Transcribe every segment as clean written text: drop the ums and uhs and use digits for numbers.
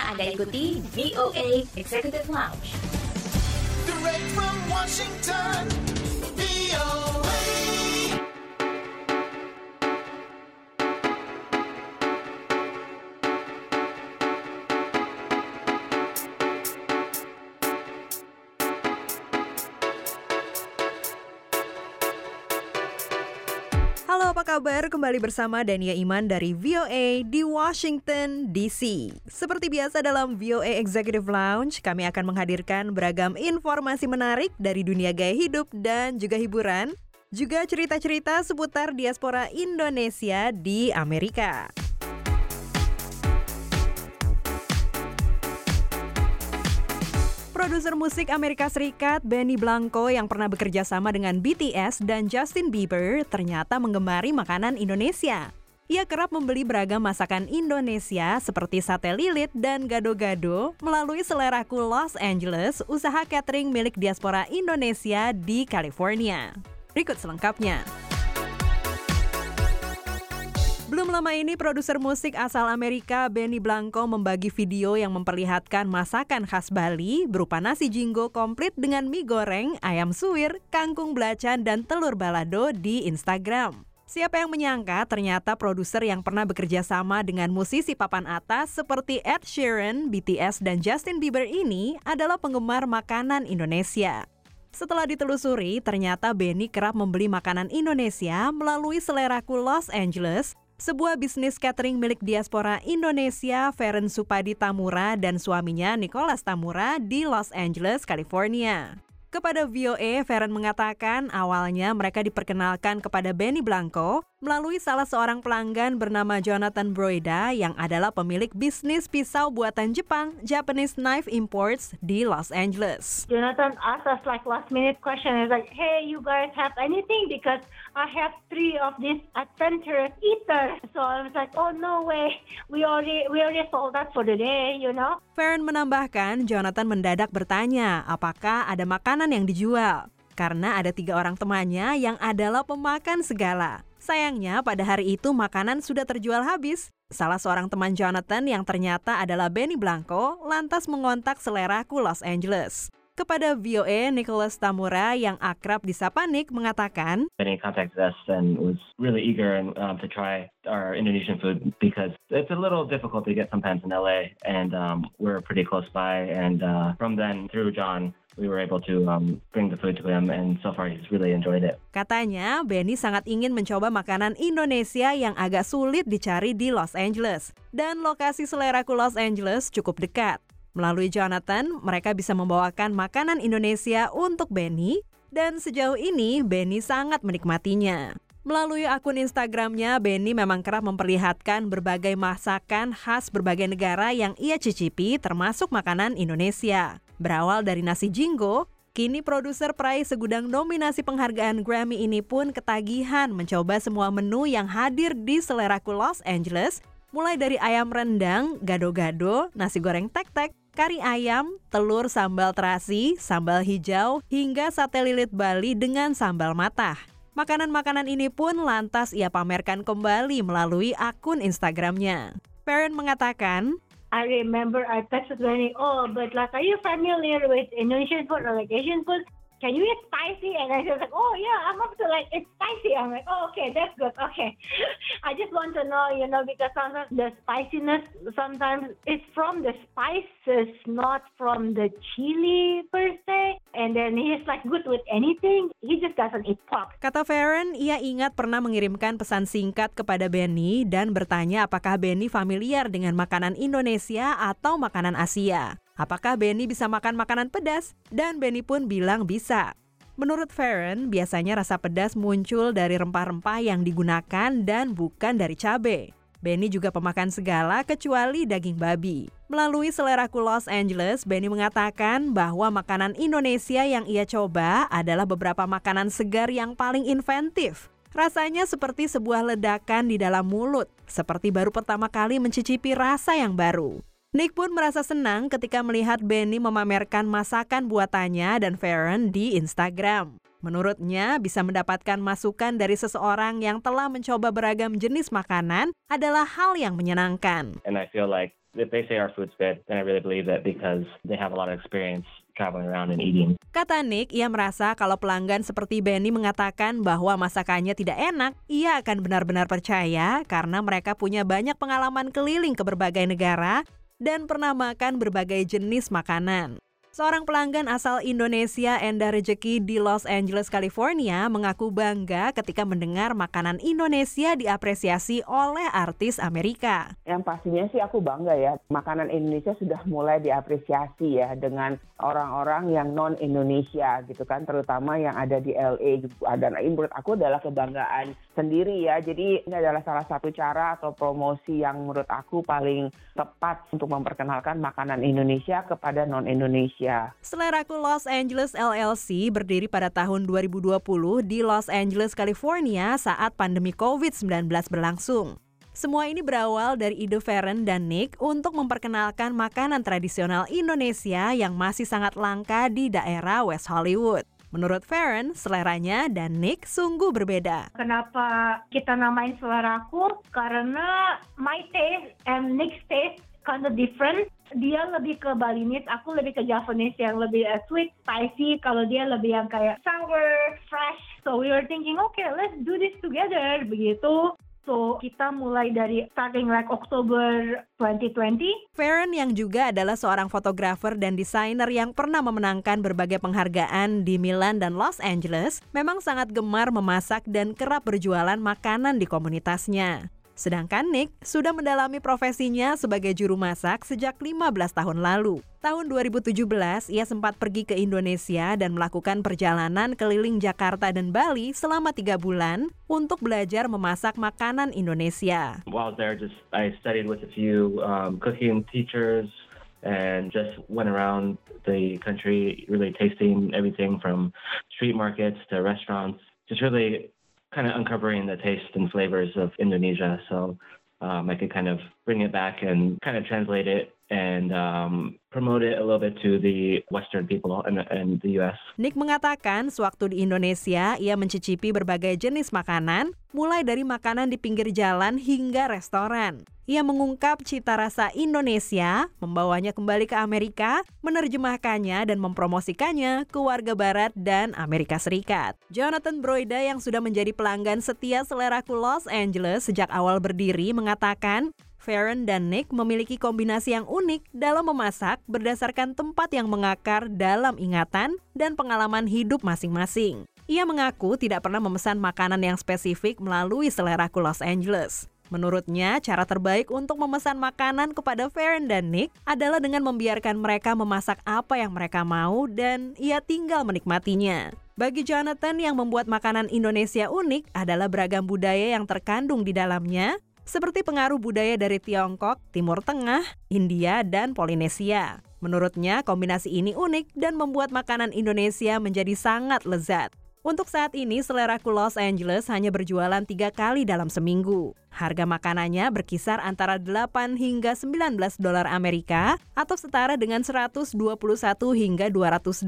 Anda ikuti VOA Executive Lounge. Direct from Washington, VOA. Halo, apa kabar? Kembali bersama Dania Iman dari VOA di Washington, D.C. Seperti biasa dalam VOA Executive Lounge, kami akan menghadirkan beragam informasi menarik dari dunia gaya hidup dan juga hiburan, juga cerita-cerita seputar diaspora Indonesia di Amerika. Produser musik Amerika Serikat Benny Blanco yang pernah bekerja sama dengan BTS dan Justin Bieber ternyata menggemari makanan Indonesia. Ia kerap membeli beragam masakan Indonesia seperti sate lilit dan gado-gado melalui Seleraku Los Angeles, usaha catering milik diaspora Indonesia di California. Berikut selengkapnya. Belum lama ini, produser musik asal Amerika Benny Blanco membagi video yang memperlihatkan masakan khas Bali berupa nasi jinggo komplit dengan mie goreng, ayam suwir, kangkung belacan, dan telur balado di Instagram. Siapa yang menyangka ternyata produser yang pernah bekerja sama dengan musisi papan atas seperti Ed Sheeran, BTS, dan Justin Bieber ini adalah penggemar makanan Indonesia. Setelah ditelusuri, ternyata Benny kerap membeli makanan Indonesia melalui Seleraku Los Angeles, sebuah bisnis catering milik diaspora Indonesia Feren Supadi Tamura dan suaminya Nicholas Tamura di Los Angeles, California. Kepada VOA, Feren mengatakan awalnya mereka diperkenalkan kepada Benny Blanco melalui salah seorang pelanggan bernama Jonathan Broida yang adalah pemilik bisnis pisau buatan Jepang, Japanese Knife Imports di Los Angeles. Jonathan asked us like last minute question. He's like, hey, you guys have anything? Because I have 3 of these adventurous eaters. So I was like, oh no way, we already sold that for the day, you know. Feren menambahkan, Jonathan mendadak bertanya apakah ada makanan yang dijual. Karena ada 3 orang temannya yang adalah pemakan segala. Sayangnya pada hari itu makanan sudah terjual habis. Salah seorang teman Jonathan yang ternyata adalah Benny Blanco lantas mengontak Seleraku Los Angeles. Kepada VOA, Nicholas Tamura yang akrab disapa Nick mengatakan, Benny contacted us and was really eager to try our Indonesian food because it's a little difficult to get sometimes in LA, and we're pretty close by. And from then through John, we were able to bring the food to him, and so far he's really enjoyed it. Katanya, Benny sangat ingin mencoba makanan Indonesia yang agak sulit dicari di Los Angeles. Dan lokasi Seleraku Los Angeles cukup dekat. Melalui Jonathan, mereka bisa membawakan makanan Indonesia untuk Benny, dan sejauh ini Benny sangat menikmatinya. Melalui akun Instagramnya, Benny memang kerap memperlihatkan berbagai masakan khas berbagai negara yang ia cicipi, termasuk makanan Indonesia. Berawal dari nasi jinggo, kini produser peraih segudang nominasi penghargaan Grammy ini pun ketagihan mencoba semua menu yang hadir di Seleraku Los Angeles, mulai dari ayam rendang, gado-gado, nasi goreng tek-tek, kari ayam, telur sambal terasi, sambal hijau, hingga sate lilit Bali dengan sambal matah. Makanan-makanan ini pun lantas ia pamerkan kembali melalui akun Instagramnya. Feren mengatakan, I remember I texted Benny, oh, but like, are you familiar with Indonesian food or like Asian food? Can you eat spicy? And I was like, oh yeah, I'm up to like, it's spicy. I'm like, oh, okay, that's good. Okay. I just want to know, you know, because sometimes the spiciness, sometimes it's from the spices, not from the chili per se. And then he's like good with anything. He just doesn't eat pork. Kata Feren, ia ingat pernah mengirimkan pesan singkat kepada Benny dan bertanya apakah Benny familiar dengan makanan Indonesia atau makanan Asia. Apakah Benny bisa makan makanan pedas? Dan Benny pun bilang bisa. Menurut Feren, biasanya rasa pedas muncul dari rempah-rempah yang digunakan dan bukan dari cabai. Benny juga pemakan segala kecuali daging babi. Melalui Seleraku Los Angeles, Benny mengatakan bahwa makanan Indonesia yang ia coba adalah beberapa makanan segar yang paling inventif. Rasanya seperti sebuah ledakan di dalam mulut, seperti baru pertama kali mencicipi rasa yang baru. Nick pun merasa senang ketika melihat Benny memamerkan masakan buatannya dan Feren di Instagram. Menurutnya, bisa mendapatkan masukan dari seseorang yang telah mencoba beragam jenis makanan adalah hal yang menyenangkan. And I feel like if they say our food's good, then I really believe it because they have a lot of experience traveling around and eating. Kata Nick, ia merasa kalau pelanggan seperti Benny mengatakan bahwa masakannya tidak enak, ia akan benar-benar percaya karena mereka punya banyak pengalaman keliling ke berbagai negara dan pernah makan berbagai jenis makanan. Seorang pelanggan asal Indonesia, Enda Rejeki di Los Angeles, California, mengaku bangga ketika mendengar makanan Indonesia diapresiasi oleh artis Amerika. Yang pastinya sih aku bangga ya, makanan Indonesia sudah mulai diapresiasi ya dengan orang-orang yang non-Indonesia gitu kan, terutama yang ada di LA. Dan menurut aku adalah kebanggaan sendiri ya, jadi ini adalah salah satu cara atau promosi yang menurut aku paling tepat untuk memperkenalkan makanan Indonesia kepada non-Indonesia. Seleraku Los Angeles LLC berdiri pada tahun 2020 di Los Angeles, California saat pandemi COVID-19 berlangsung. Semua ini berawal dari ide Farron dan Nick untuk memperkenalkan makanan tradisional Indonesia yang masih sangat langka di daerah West Hollywood. Menurut Farron, seleranya dan Nick sungguh berbeda. Kenapa kita namain seleraku? Karena my taste and Nick's taste kind of different. Dia lebih ke Balinese, aku lebih ke Javanese yang lebih sweet, spicy. Kalau dia lebih yang kayak sour, fresh. So we were thinking, okay, let's do this together, begitu. So kita mulai dari starting like Oktober 2020. Farron yang juga adalah seorang fotografer dan desainer yang pernah memenangkan berbagai penghargaan di Milan dan Los Angeles, memang sangat gemar memasak dan kerap berjualan makanan di komunitasnya. Sedangkan Nick sudah mendalami profesinya sebagai juru masak sejak 15 tahun lalu. Tahun 2017, ia sempat pergi ke Indonesia dan melakukan perjalanan keliling Jakarta dan Bali selama 3 bulan untuk belajar memasak makanan Indonesia. While there, I studied with a few cooking teachers and just went around the country, really tasting everything from street markets to restaurants, just really kind of uncovering the taste and flavors of Indonesia. So I could kind of bring it back and kind of translate it and promote it a little bit to the Western people in the US. Nick mengatakan sewaktu di Indonesia, ia mencicipi berbagai jenis makanan, mulai dari makanan di pinggir jalan hingga restoran. Ia mengungkap cita rasa Indonesia, membawanya kembali ke Amerika, menerjemahkannya dan mempromosikannya ke warga Barat dan Amerika Serikat. Jonathan Broida yang sudah menjadi pelanggan setia Seleraku Los Angeles sejak awal berdiri mengatakan, Farron dan Nick memiliki kombinasi yang unik dalam memasak berdasarkan tempat yang mengakar dalam ingatan dan pengalaman hidup masing-masing. Ia mengaku tidak pernah memesan makanan yang spesifik melalui Seleraku Los Angeles. Menurutnya, cara terbaik untuk memesan makanan kepada Farron dan Nick adalah dengan membiarkan mereka memasak apa yang mereka mau dan ia tinggal menikmatinya. Bagi Jonathan, yang membuat makanan Indonesia unik adalah beragam budaya yang terkandung di dalamnya, seperti pengaruh budaya dari Tiongkok, Timur Tengah, India, dan Polinesia. Menurutnya, kombinasi ini unik dan membuat makanan Indonesia menjadi sangat lezat. Untuk saat ini, Seleraku Los Angeles hanya berjualan 3 kali dalam seminggu. Harga makanannya berkisar antara 8 hingga 19 dolar Amerika atau setara dengan 121 hingga 287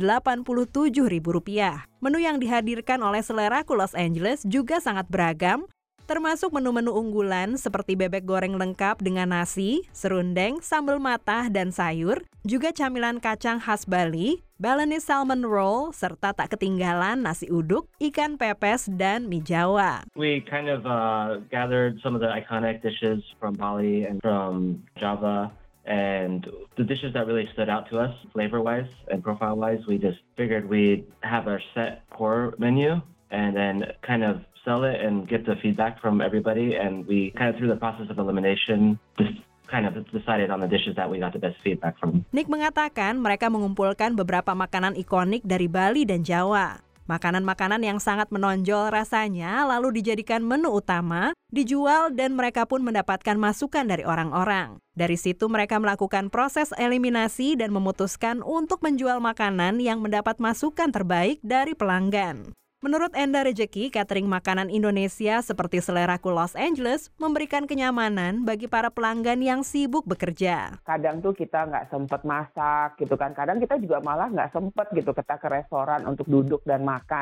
ribu rupiah. Menu yang dihadirkan oleh Seleraku Los Angeles juga sangat beragam, termasuk menu-menu unggulan seperti bebek goreng lengkap dengan nasi, serundeng, sambal matah, dan sayur, juga camilan kacang khas Bali, Balinese salmon roll, serta tak ketinggalan nasi uduk, ikan pepes, dan mie Jawa. We kind of gathered some of the iconic dishes from Bali and from Java. And the dishes that really stood out to us, flavor-wise and profile-wise, we just figured we'd have our set core menu and then kind of sell it and get the feedback from everybody, and we kind of through the process of elimination just kind of decided on the dishes that we got the best feedback from. Nick mengatakan mereka mengumpulkan beberapa makanan ikonik dari Bali dan Jawa. Makanan-makanan yang sangat menonjol rasanya lalu dijadikan menu utama, dijual dan mereka pun mendapatkan masukan dari orang-orang. Dari situ mereka melakukan proses eliminasi dan memutuskan untuk menjual makanan yang mendapat masukan terbaik dari pelanggan. Menurut Enda Rejeki, catering makanan Indonesia seperti Seleraku Los Angeles memberikan kenyamanan bagi para pelanggan yang sibuk bekerja. Kadang tuh kita nggak sempet masak gitu kan, kadang kita juga malah nggak sempet gitu kita ke restoran untuk duduk dan makan.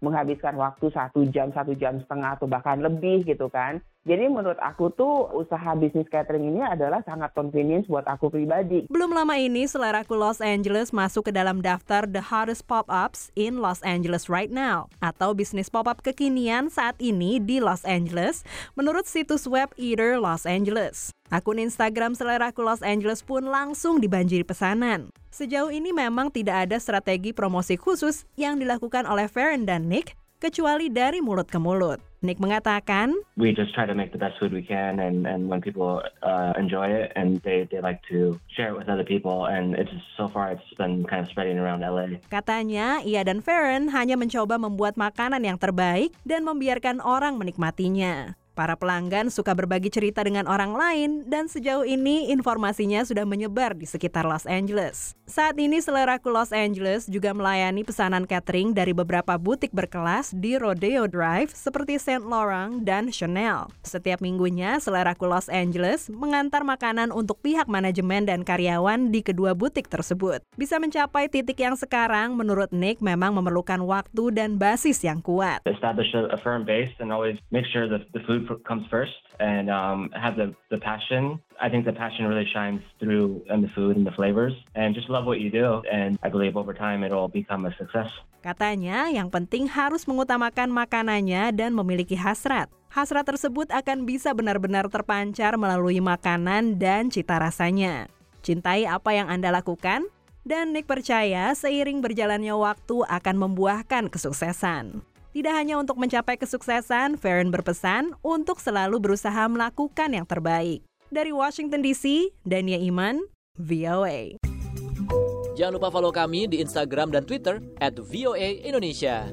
menghabiskan waktu 1 jam, 1,5 jam atau bahkan lebih gitu kan. Jadi menurut aku tuh usaha bisnis catering ini adalah sangat convenience buat aku pribadi. Belum lama ini, Seleraku Los Angeles masuk ke dalam daftar The Hottest Pop-Ups in Los Angeles Right Now, atau bisnis pop-up kekinian saat ini di Los Angeles, menurut situs web Eater Los Angeles. Akun Instagram Seleraku Los Angeles pun langsung dibanjiri pesanan. Sejauh ini memang tidak ada strategi promosi khusus yang dilakukan oleh Farron dan Nick, kecuali dari mulut ke mulut. Nick mengatakan, We just try to make the best food we can, and when people enjoy it and they like to share it with other people, and so far it's been kind of spreading around LA. Katanya, ia dan Farron hanya mencoba membuat makanan yang terbaik dan membiarkan orang menikmatinya. Para pelanggan suka berbagi cerita dengan orang lain dan sejauh ini informasinya sudah menyebar di sekitar Los Angeles. Saat ini Seleraku Los Angeles juga melayani pesanan catering dari beberapa butik berkelas di Rodeo Drive seperti Saint Laurent dan Chanel. Setiap minggunya Seleraku Los Angeles mengantar makanan untuk pihak manajemen dan karyawan di kedua butik tersebut. Bisa mencapai titik yang sekarang menurut Nick memang memerlukan waktu dan basis yang kuat. Establish a firm base and always make sure that the food comes first and have the passion. I think the passion really shines through in the food and the flavors, and just love what you do, and I believe over time it'll become a success. Katanya yang penting harus mengutamakan makanannya dan memiliki hasrat. Hasrat tersebut akan bisa benar-benar terpancar melalui makanan dan cita rasanya. Cintai apa yang Anda lakukan, dan Nick percaya seiring berjalannya waktu akan membuahkan kesuksesan. Tidak hanya untuk mencapai kesuksesan, Farron berpesan untuk selalu berusaha melakukan yang terbaik. Dari Washington DC, Dania Iman, VOA. Jangan lupa follow kami di Instagram dan Twitter @VOA_Indonesia.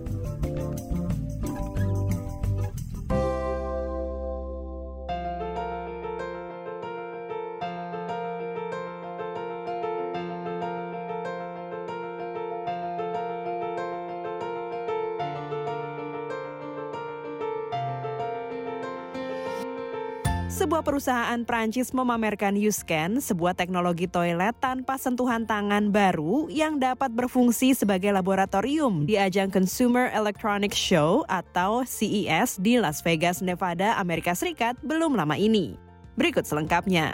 Sebuah perusahaan Prancis memamerkan YouScan, sebuah teknologi toilet tanpa sentuhan tangan baru yang dapat berfungsi sebagai laboratorium di ajang Consumer Electronics Show atau CES di Las Vegas, Nevada, Amerika Serikat belum lama ini. Berikut selengkapnya.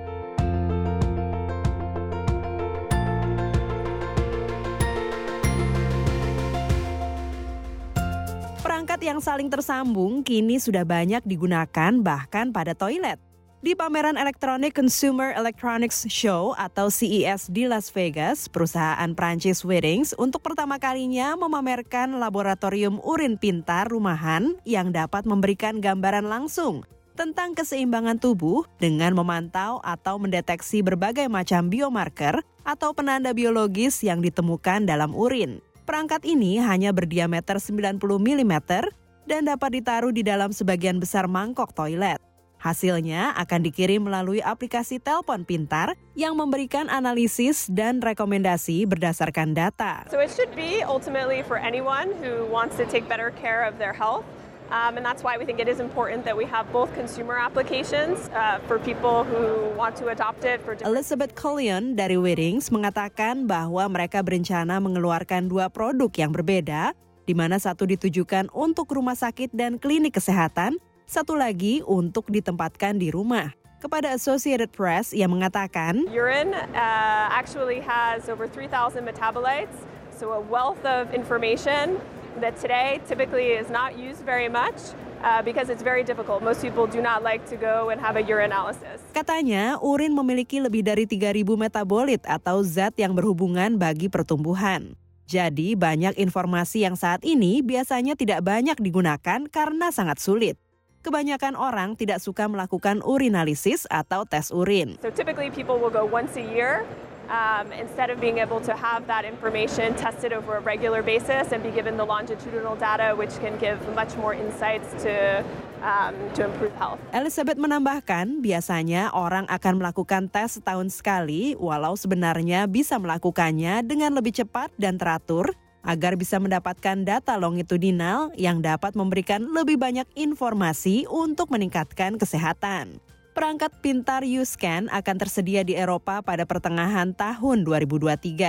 Perangkat yang saling tersambung kini sudah banyak digunakan bahkan pada toilet. Di pameran elektronik Consumer Electronics Show atau CES di Las Vegas, perusahaan Prancis Withings untuk pertama kalinya memamerkan laboratorium urin pintar rumahan yang dapat memberikan gambaran langsung tentang keseimbangan tubuh dengan memantau atau mendeteksi berbagai macam biomarker atau penanda biologis yang ditemukan dalam urin. Perangkat ini hanya berdiameter 90 mm dan dapat ditaruh di dalam sebagian besar mangkok toilet. Hasilnya akan dikirim melalui aplikasi telepon pintar yang memberikan analisis dan rekomendasi berdasarkan data. So it should be ultimately for anyone who wants to take better care of their health. And that's why we think it is important that we have both consumer applications for people who want to adopt it. Elizabeth Cullion dari Withings mengatakan bahwa mereka berencana mengeluarkan 2 produk yang berbeda, di mana satu ditujukan untuk rumah sakit dan klinik kesehatan, satu lagi untuk ditempatkan di rumah. Kepada Associated Press, ia mengatakan, Urine actually has over 3,000 metabolites, so a wealth of information that today typically is not used very much because it's very difficult. Most people do not like to go and have a urinalysis. Katanya, urin memiliki lebih dari 3.000 metabolit atau zat yang berhubungan bagi pertumbuhan. Jadi, banyak informasi yang saat ini biasanya tidak banyak digunakan karena sangat sulit. Kebanyakan orang tidak suka melakukan urinalisis atau tes urin. So typically people will go once a year. Instead of being able to have that information tested over a regular basis and be given the longitudinal data which can give much more insights to improve health. Elizabeth menambahkan, biasanya orang akan melakukan tes setahun sekali, walau sebenarnya bisa melakukannya dengan lebih cepat dan teratur agar bisa mendapatkan data longitudinal yang dapat memberikan lebih banyak informasi untuk meningkatkan kesehatan. Perangkat pintar YouScan akan tersedia di Eropa pada pertengahan tahun 2023.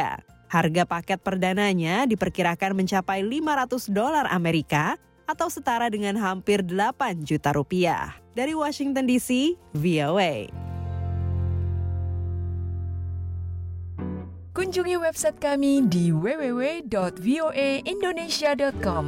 Harga paket perdananya diperkirakan mencapai $500 Amerika atau setara dengan hampir 8 juta rupiah. Dari Washington DC, VOA. Kunjungi website kami di www.voaindonesia.com.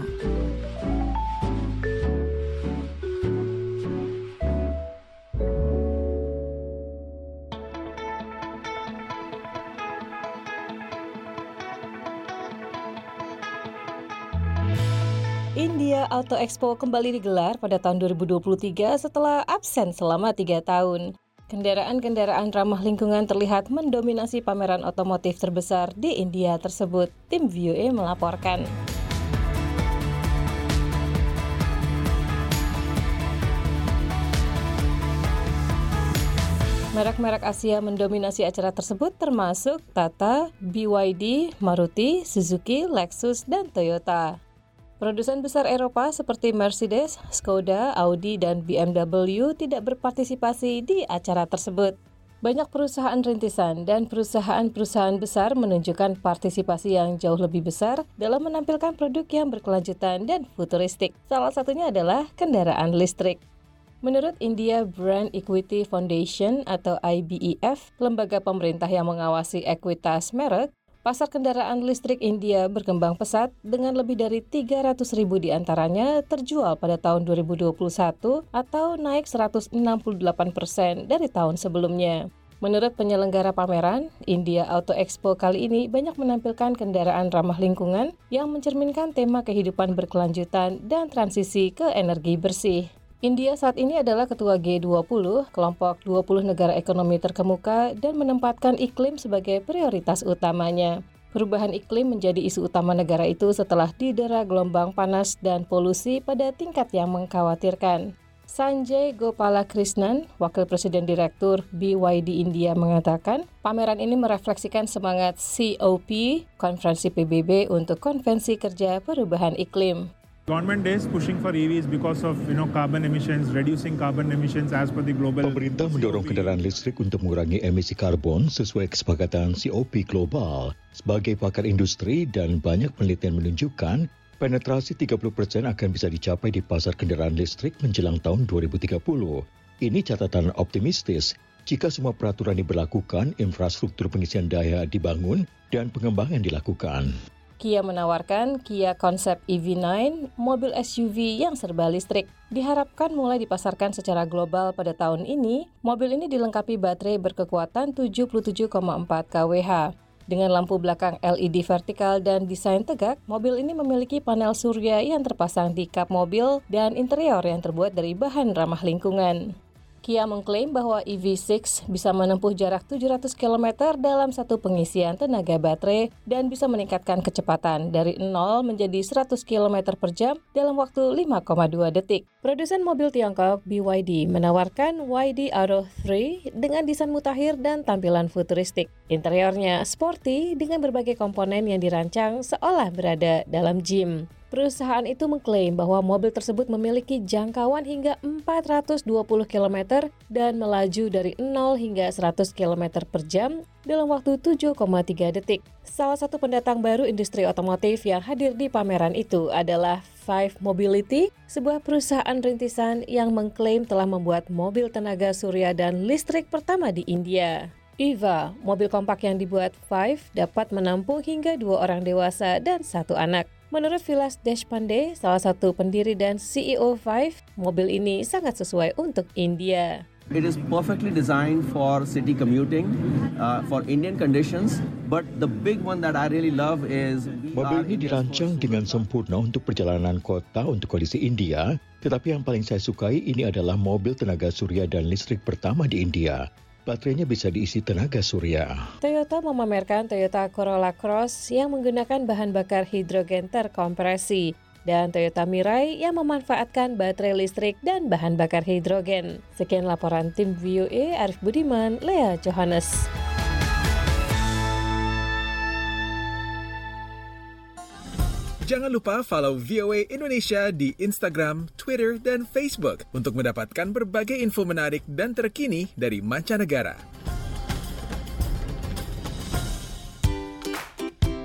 India Auto Expo kembali digelar pada tahun 2023 setelah absen selama 3 tahun. Kendaraan-kendaraan ramah lingkungan terlihat mendominasi pameran otomotif terbesar di India tersebut. Tim VOA melaporkan. Merek-merek Asia mendominasi acara tersebut termasuk Tata, BYD, Maruti, Suzuki, Lexus, dan Toyota. Produsen besar Eropa seperti Mercedes, Skoda, Audi, dan BMW tidak berpartisipasi di acara tersebut. Banyak perusahaan rintisan dan perusahaan-perusahaan besar menunjukkan partisipasi yang jauh lebih besar dalam menampilkan produk yang berkelanjutan dan futuristik. Salah satunya adalah kendaraan listrik. Menurut India Brand Equity Foundation atau IBEF, lembaga pemerintah yang mengawasi ekuitas merek, pasar kendaraan listrik India berkembang pesat dengan lebih dari 300.000 diantaranya terjual pada tahun 2021 atau naik 168% dari tahun sebelumnya. Menurut penyelenggara pameran, India Auto Expo kali ini banyak menampilkan kendaraan ramah lingkungan yang mencerminkan tema kehidupan berkelanjutan dan transisi ke energi bersih. India saat ini adalah ketua G20, kelompok 20 negara ekonomi terkemuka, dan menempatkan iklim sebagai prioritas utamanya. Perubahan iklim menjadi isu utama negara itu setelah didera gelombang panas dan polusi pada tingkat yang mengkhawatirkan. Sanjay Gopalakrishnan, Wakil Presiden Direktur BYD India mengatakan, pameran ini merefleksikan semangat COP, Konferensi PBB untuk Konvensi Kerja Perubahan Iklim. Government is pushing for EVs because of carbon emissions, reducing carbon emissions as per the global. Pemerintah mendorong kendaraan listrik untuk mengurangi emisi karbon sesuai kesepakatan COP global. Sebagai pakar industri dan banyak penelitian menunjukkan penetrasi 30% akan bisa dicapai di pasar kendaraan listrik menjelang tahun 2030. Ini catatan optimistis. Jika semua peraturan diberlakukan, infrastruktur pengisian daya dibangun dan pengembangan dilakukan. Kia menawarkan Kia Concept EV9, mobil SUV yang serba listrik. Diharapkan mulai dipasarkan secara global pada tahun ini, mobil ini dilengkapi baterai berkekuatan 77,4 kWh. Dengan lampu belakang LED vertikal dan desain tegak, mobil ini memiliki panel surya yang terpasang di kap mobil dan interior yang terbuat dari bahan ramah lingkungan. Kia mengklaim bahwa EV6 bisa menempuh jarak 700 km dalam satu pengisian tenaga baterai dan bisa meningkatkan kecepatan dari 0 menjadi 100 km per jam dalam waktu 5,2 detik. Produsen mobil Tiongkok BYD menawarkan YD Auto 3 dengan desain mutakhir dan tampilan futuristik. Interiornya sporty dengan berbagai komponen yang dirancang seolah berada dalam gym. Perusahaan itu mengklaim bahwa mobil tersebut memiliki jangkauan hingga 420 km dan melaju dari 0 hingga 100 km per jam dalam waktu 7,3 detik. Salah satu pendatang baru industri otomotif yang hadir di pameran itu adalah Five Mobility, sebuah perusahaan rintisan yang mengklaim telah membuat mobil tenaga surya dan listrik pertama di India. EVA, mobil kompak yang dibuat Five, dapat menampung hingga 2 orang dewasa dan 1 anak. Menurut Vilas Deshpande, salah satu pendiri dan CEO Five, mobil ini sangat sesuai untuk India. It is perfectly designed for city commuting, for Indian conditions, but the big one that I really love is... Mobil ini dirancang dengan sempurna untuk perjalanan kota untuk kondisi India, tetapi yang paling saya sukai ini adalah mobil tenaga surya dan listrik pertama di India. Baterainya bisa diisi tenaga surya. Toyota memamerkan Toyota Corolla Cross yang menggunakan bahan bakar hidrogen terkompresi dan Toyota Mirai yang memanfaatkan baterai listrik dan bahan bakar hidrogen. Sekian laporan tim VOA, Arif Budiman, Lea Johannes. Jangan lupa follow VOA Indonesia di Instagram, Twitter, dan Facebook untuk mendapatkan berbagai info menarik dan terkini dari mancanegara.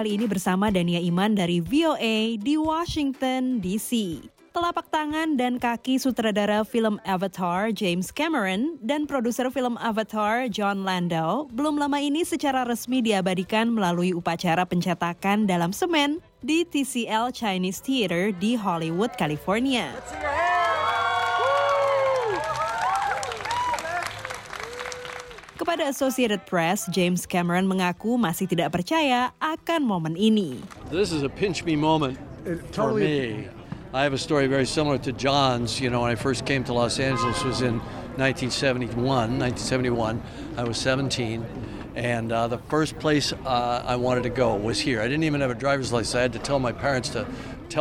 kali ini bersama Dania Iman dari VOA di Washington, D.C. Telapak tangan dan kaki sutradara film Avatar James Cameron dan produser film Avatar Jon Landau belum lama ini secara resmi diabadikan melalui upacara pencetakan dalam semen di TCL Chinese Theater di Hollywood, California. Kepada Associated Press, James Cameron mengaku masih tidak percaya akan momen ini. This is a pinch me moment for me. I have a story very similar to John's. You know, when I first came to Los Angeles was in 1971. I was 17, and the first place I wanted to go was here. I didn't even have a driver's license. I had to tell my parents to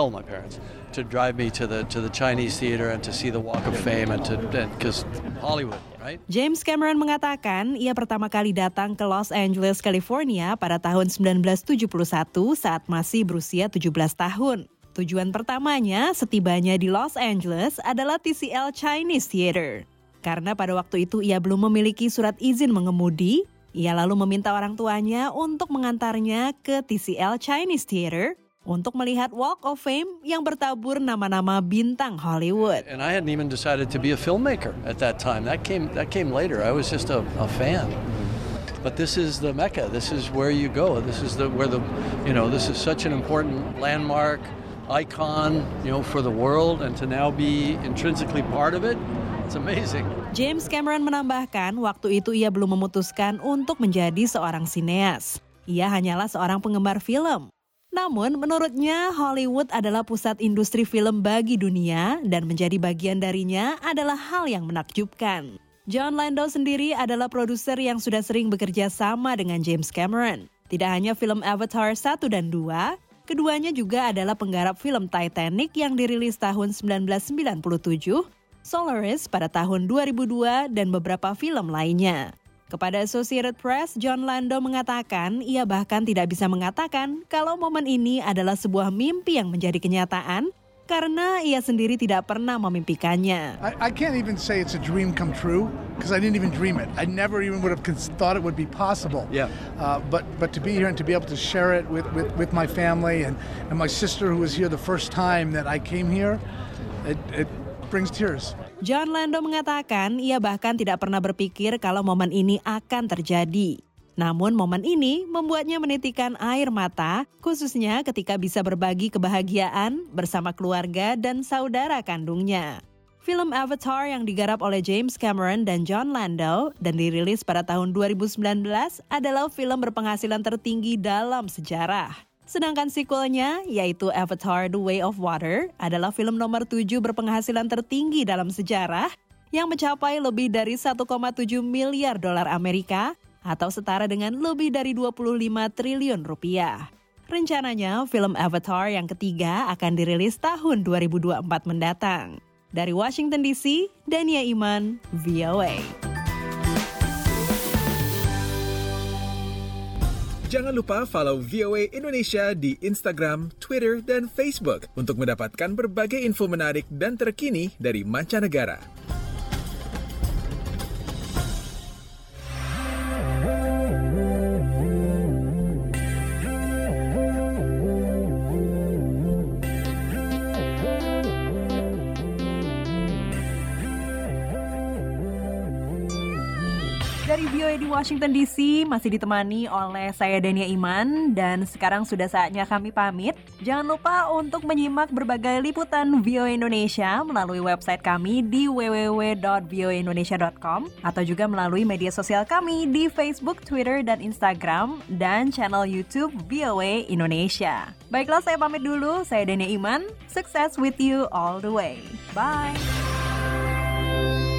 drive me to the Chinese Theater and to see the Walk of Fame and because Hollywood. Right? James Cameron mengatakan ia pertama kali datang ke Los Angeles, California pada tahun 1971 saat masih berusia 17 tahun. Tujuan pertamanya setibanya di Los Angeles adalah TCL Chinese Theater. Karena pada waktu itu ia belum memiliki surat izin mengemudi, ia lalu meminta orang tuanya untuk mengantarnya ke TCL Chinese Theater untuk melihat Walk of Fame yang bertabur nama-nama bintang Hollywood. And I hadn't even decided to be a filmmaker at that time. That came later. I was just a fan. But this is the Mecca. This is where you go. This is this is such an important landmark, icon, for the world, and to now be intrinsically part of it, it's amazing. James Cameron menambahkan, waktu itu ia belum memutuskan untuk menjadi seorang sineas. Ia hanyalah seorang penggemar film. Namun, menurutnya Hollywood adalah pusat industri film bagi dunia dan menjadi bagian darinya adalah hal yang menakjubkan. Jon Landau sendiri adalah produser yang sudah sering bekerja sama dengan James Cameron. Tidak hanya film Avatar 1 dan 2, keduanya juga adalah penggarap film Titanic yang dirilis tahun 1997, Solaris pada tahun 2002, dan beberapa film lainnya. Kepada Associated Press, Jon Landau mengatakan ia bahkan tidak bisa mengatakan kalau momen ini adalah sebuah mimpi yang menjadi kenyataan karena ia sendiri tidak pernah memimpikannya. I can't even say it's a dream come true because I didn't even dream it. I never even would have thought it would be possible. Yeah. But to be here and to be able to share it with my family and my sister who was here the first time that I came here, it brings tears. Jon Landau mengatakan ia bahkan tidak pernah berpikir kalau momen ini akan terjadi. Namun momen ini membuatnya menitikan air mata, khususnya ketika bisa berbagi kebahagiaan bersama keluarga dan saudara kandungnya. Film Avatar yang digarap oleh James Cameron dan Jon Landau dan dirilis pada tahun 2019 adalah film berpenghasilan tertinggi dalam sejarah. Sedangkan sequelnya, yaitu Avatar The Way of Water, adalah film nomor 7 berpenghasilan tertinggi dalam sejarah yang mencapai lebih dari 1,7 miliar dolar Amerika atau setara dengan lebih dari 25 triliun rupiah. Rencananya, film Avatar yang ketiga akan dirilis tahun 2024 mendatang. Dari Washington DC, Dania Iman, VOA. Jangan lupa follow VOA Indonesia di Instagram, Twitter, dan Facebook untuk mendapatkan berbagai info menarik dan terkini dari mancanegara. Dari VOA di Washington DC masih ditemani oleh saya Dania Iman dan sekarang sudah saatnya kami pamit. Jangan lupa untuk menyimak berbagai liputan VOA Indonesia melalui website kami di www.voaindonesia.com atau juga melalui media sosial kami di Facebook, Twitter, dan Instagram dan channel YouTube VOA Indonesia. Baiklah, saya pamit dulu. Saya Dania Iman. Success with you all the way. Bye.